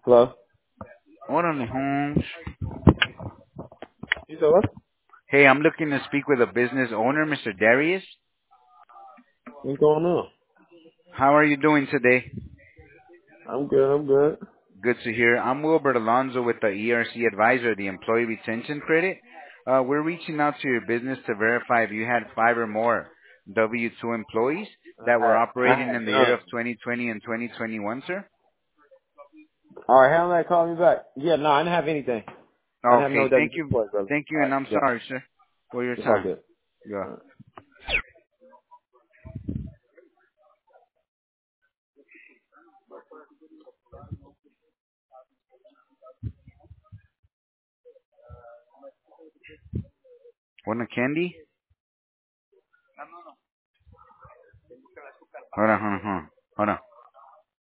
Hello? Órale, Holmes. You said what? Hey, I'm looking to speak with a business owner, Mr. Darius. What's going on? How are you doing today? I'm good, I'm good. Good to hear. I'm Wilbert Alonzo with the ERC Advisor, the Employee Retention Credit. We're reaching out to your business to verify if you had 5 or more W-2 employees that were I operating had in the year none. of 2020 and 2021, sir. Alright, how long call me back? Yeah, no, I didn't have anything. I didn't have Okay, no thank W2 you. employees, brother. Thank you, Alright, and I'm yeah. sorry, sir, for your It's all time. good. Yeah. Alright. Want a candy? Hold on, hold on, hold on. Hold on.